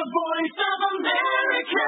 voice of America.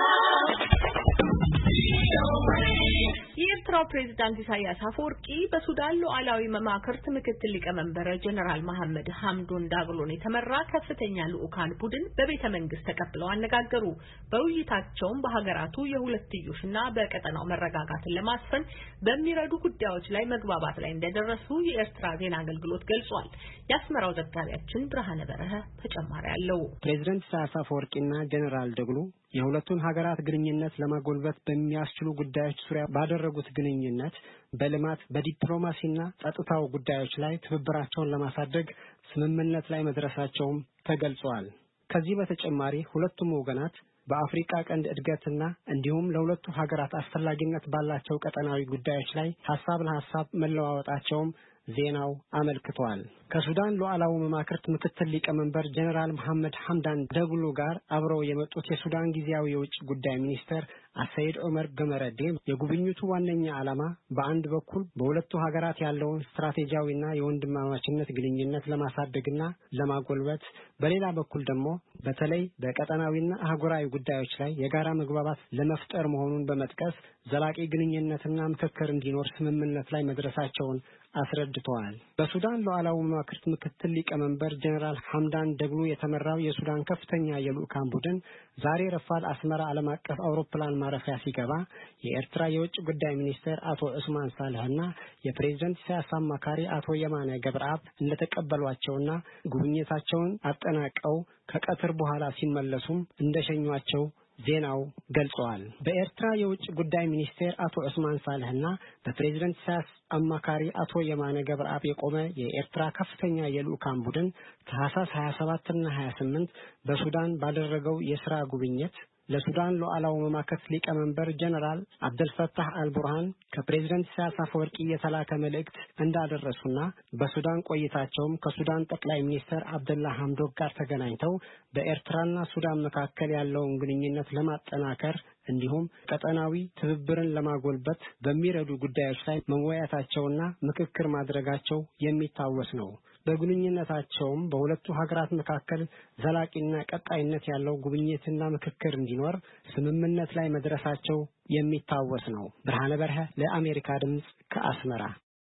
የኤርትራው ፕሬዝዳንት ኢሳያስ አፈወርቂ በሱዳን ሉዓላዊ መማክርት ምክትል ሊቀመንበር ጀነራል መሐመድ ሐምዶን ዳግሎን የተመራ ከፍተኛ ልዑካን ቡድን በቤተ መንግስት ተቀብለው አነጋገሩ። በውይይታቸውም በሀገራቱ የሁለትዮሽና በቀጠናው መረጋጋትን ለማስፈን በሚረዱ ጉዳዮች ላይ መግባባት ላይ እንደደረሱ የኤርትራ ዜና አገልግሎት ገልጿል። የአስመራው ዘጋቢያችን ብርሃነ በረሀ ተጨማሪ አለው። ፕሬዝዳንት ኢሳያስ አፈወርቂና ጀነራል ዳግሎ የሁለቱን ሀገራት ግንኙነት ለማጎልበት በሚያስችሉ ጉዳዮች ዙሪያ ባደረጉት ግንኙነት በልማት በዲፕሎማሲና ጸጥታው ጉዳዮች ላይ ትብብራቸውን ለማሳደግ ስምምነት ላይ መድረሳቸውም ተገልጿል። ከዚህ በተጨማሪ ሁለቱም ወገናት በአፍሪካ ቀንድ እድገትና እንዲሁም ለሁለቱ ሀገራት አስፈላጊነት ባላቸው ቀጠናዊ ጉዳዮች ላይ ሐሳብ ለሐሳብ መለዋወጣቸውም ዜናው አመልክቷል። ከሱዳን ሉዓላዊ መማክርት ምክትል ሊቀመንበር ጀነራል መሐመድ ሐምዳን ዳግሎ ጋር አብረው የመጡት የሱዳን ጊዜያዊ የውጭ ጉዳይ ሚኒስትር አሰይድ ዑመር ገመረዴ የጉብኝቱ ዋነኛ ዓላማ በአንድ በኩል በሁለቱ ሀገራት ያለውን ስትራቴጂያዊና የወንድማማችነት ግንኙነት ለማሳደግና ለማጎልበት፣ በሌላ በኩል ደግሞ በተለይ በቀጠናዊና አህጉራዊ ጉዳዮች ላይ የጋራ መግባባት ለመፍጠር መሆኑን በመጥቀስ ዘላቂ ግንኙነትና ምክክር እንዲኖር ስምምነት ላይ መድረሳቸውን አስረድተዋል። በሱዳን ሉዓላዊ መማክርት ምክትል ሊቀመንበር ጀነራል ሐምዳን ዳግሎ የተመራው የሱዳን ከፍተኛ የልዑካን ቡድን ዛሬ ረፋድ አስመራ ዓለም አቀፍ አውሮፕላን ማረፊያ ሲገባ የኤርትራ የውጭ ጉዳይ ሚኒስትር አቶ ዑስማን ሳልህና የፕሬዝዳንት ኢሳያስ አማካሪ አቶ የማነ ገብረአብ እንደተቀበሏቸውና ጉብኝታቸውን አጠናቀው ከቀትር በኋላ ሲመለሱም እንደሸኟቸው ዜናው ገልጸዋል። በኤርትራ የውጭ ጉዳይ ሚኒስቴር አቶ ዑስማን ሳልህና በፕሬዝዳንት ኢሳያስ አማካሪ አቶ የማነ ገብረአብ የቆመ የኤርትራ ከፍተኛ የልዑካን ቡድን ታህሳስ 27 እና 28 በሱዳን ባደረገው የሥራ ጉብኝት ለሱዳን ሉዓላዊ መማክርት ሊቀመንበር ጀነራል አብደልፈታህ አልቡርሃን ከፕሬዝዳንት ኢሳያስ አፈወርቂ የተላከ መልእክት እንዳደረሱና በሱዳን ቆይታቸውም ከሱዳን ጠቅላይ ሚኒስትር አብደላ ሐምዶክ ጋር ተገናኝተው በኤርትራና ሱዳን መካከል ያለውን ግንኙነት ለማጠናከር እንዲሁም ቀጠናዊ ትብብርን ለማጎልበት በሚረዱ ጉዳዮች ላይ መወያየታቸውና ምክክር ማድረጋቸው የሚታወስ ነው። በግንኙነታቸውም በሁለቱ ሀገራት መካከል ዘላቂና ቀጣይነት ያለው ጉብኝትና ምክክር እንዲኖር ስምምነት ላይ መድረሳቸው የሚታወስ ነው። ብርሃነ በረሀ ለአሜሪካ ድምጽ ከአስመራ